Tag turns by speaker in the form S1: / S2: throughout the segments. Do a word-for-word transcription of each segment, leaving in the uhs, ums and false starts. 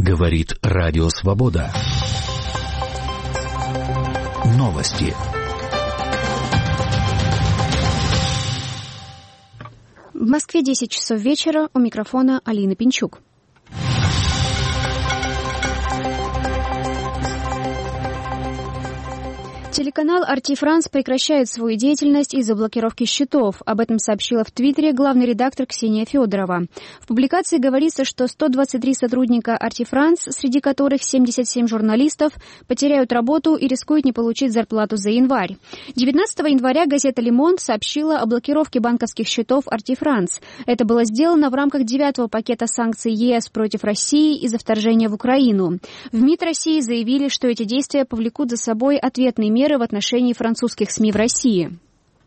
S1: Говорит Радио Свобода. Новости.
S2: В Москве десять часов вечера. У микрофона Алина Пинчук. Телеканал ар ти France прекращает свою деятельность из-за блокировки счетов. Об этом сообщила в Твиттере главный редактор Ксения Федорова. В публикации говорится, что сто двадцать три сотрудника ар ти France, среди которых семьдесят семь журналистов, потеряют работу и рискуют не получить зарплату за январь. девятнадцатого января газета «Le Monde» сообщила о блокировке банковских счетов ар ти France. Это было сделано в рамках девятого пакета санкций ЕС против России из-за вторжения в Украину. В МИД России заявили, что эти действия повлекут за собой ответные меры в отношении французских СМИ в России.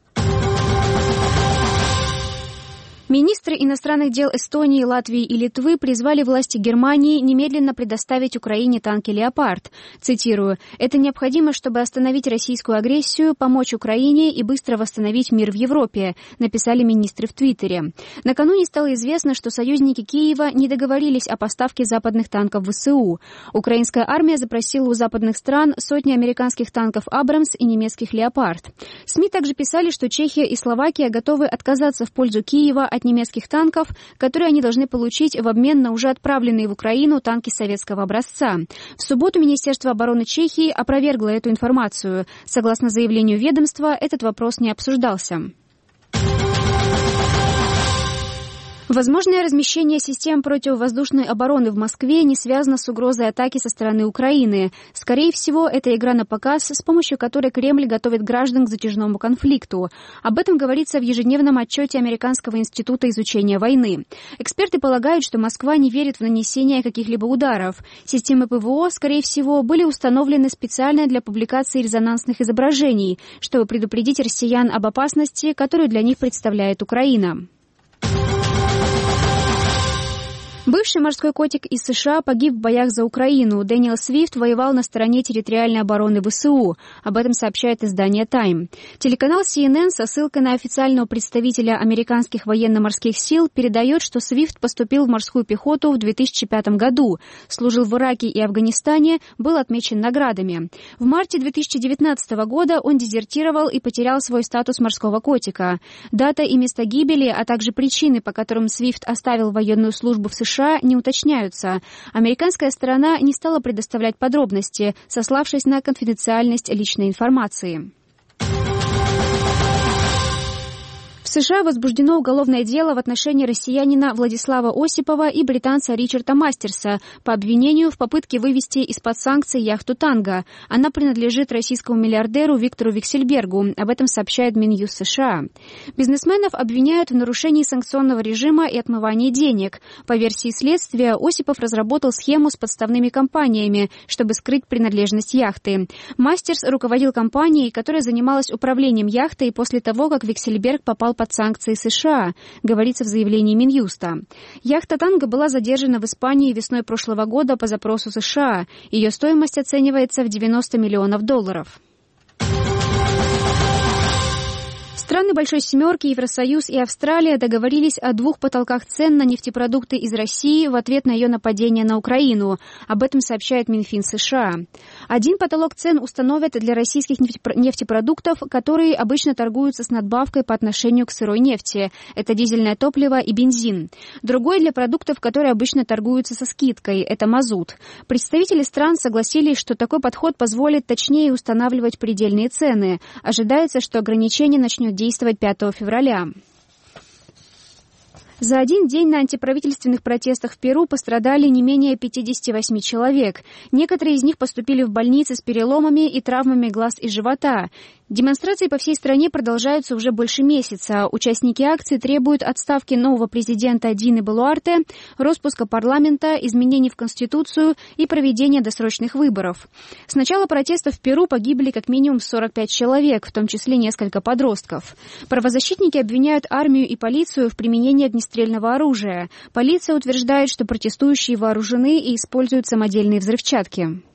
S2: Министры иностранных дел Эстонии, Латвии и Литвы призвали власти Германии немедленно предоставить Украине танки «Леопард». Цитирую: «Это необходимо, чтобы остановить российскую агрессию, помочь Украине и быстро восстановить мир в Европе», написали министры в Твиттере. Накануне стало известно, что союзники Киева не договорились о поставке западных танков в ВСУ. Украинская армия запросила у западных стран сотни американских танков «Абрамс» и немецких «Леопард». СМИ также писали, что Чехия и Словакия готовы отказаться в пользу Киева от немецких танков, которые они должны получить в обмен на уже отправленные в Украину танки советского образца. В субботу Министерство обороны Чехии опровергло эту информацию. Согласно заявлению ведомства, этот вопрос не обсуждался. Возможное размещение систем противовоздушной обороны в Москве не связано с угрозой атаки со стороны Украины. Скорее всего, это игра на показ, с помощью которой Кремль готовит граждан к затяжному конфликту. Об этом говорится в ежедневном отчете Американского института изучения войны. Эксперты полагают, что Москва не верит в нанесение каких-либо ударов. Системы ПВО, скорее всего, были установлены специально для публикации резонансных изображений, чтобы предупредить россиян об опасности, которую для них представляет Украина. Бывший морской котик из США погиб в боях за Украину. Дэниел Свифт воевал на стороне территориальной обороны ВСУ. Об этом сообщает издание Time. Телеканал си эн эн со ссылкой на официального представителя американских военно-морских сил передает, что Свифт поступил в морскую пехоту в две тысячи пятом году, служил в Ираке и Афганистане, был отмечен наградами. В марте две тысячи девятнадцатого года он дезертировал и потерял свой статус морского котика. Дата и место гибели, а также причины, по которым Свифт оставил военную службу в США, не уточняются. Американская сторона не стала предоставлять подробности, сославшись на конфиденциальность личной информации. В США возбуждено уголовное дело в отношении россиянина Владислава Осипова и британца Ричарда Мастерса по обвинению в попытке вывести из-под санкций яхту «Танго». Она принадлежит российскому миллиардеру Виктору Виксельбергу. Об этом сообщает Минюст США. Бизнесменов обвиняют в нарушении санкционного режима и отмывании денег. По версии следствия, Осипов разработал схему с подставными компаниями, чтобы скрыть принадлежность яхты. Мастерс руководил компанией, которая занималась управлением яхтой после того, как Виксельберг попал под санкции США, говорится в заявлении Минюста. Яхта «Танго» была задержана в Испании весной прошлого года по запросу США. Ее стоимость оценивается в девяносто миллионов долларов. Страны Большой Семерки, Евросоюз и Австралия договорились о двух потолках цен на нефтепродукты из России в ответ на ее нападение на Украину. Об этом сообщает Минфин США. Один потолок цен установят для российских нефтепродуктов, которые обычно торгуются с надбавкой по отношению к сырой нефти. Это дизельное топливо и бензин. Другой для продуктов, которые обычно торгуются со скидкой. Это мазут. Представители стран согласились, что такой подход позволит точнее устанавливать предельные цены. Ожидается, что ограничение начнет действовать пятого февраля. За один день на антиправительственных протестах в Перу пострадали не менее пятьдесят восемь человек. Некоторые из них поступили в больницы с переломами и травмами глаз и живота. Демонстрации по всей стране продолжаются уже больше месяца. Участники акции требуют отставки нового президента Дины Болуарте, распуска парламента, изменений в Конституцию и проведения досрочных выборов. С начала протестов в Перу погибли как минимум сорок пять человек, в том числе несколько подростков. Правозащитники обвиняют армию и полицию в применении огнестрельного оружия. Полиция утверждает, что протестующие вооружены и используют самодельные взрывчатки.